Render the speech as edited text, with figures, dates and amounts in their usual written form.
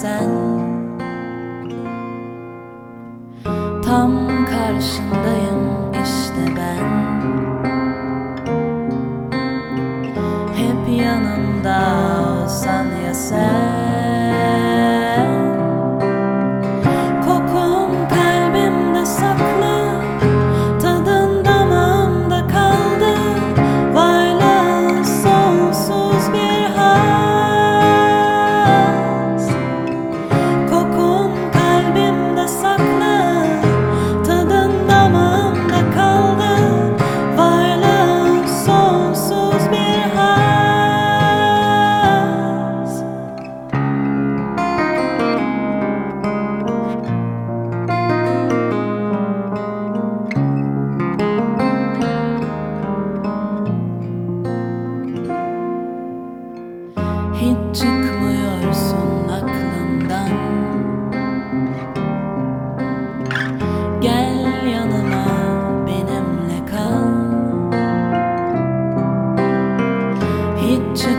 sen. Tam karşındayım işte ben. Hep yanımda olsan ya sen. Kokun kalbimde saklı, tadın damağımda kaldı. Varlığın sonsuz bir haz. Kokun kalbimde saklı, tadın damağımda kaldı. Varlığın sonsuz bir haz. Hiç çıkmıyorsun aklımdan. Gel yanıma, benimle kal. Hiç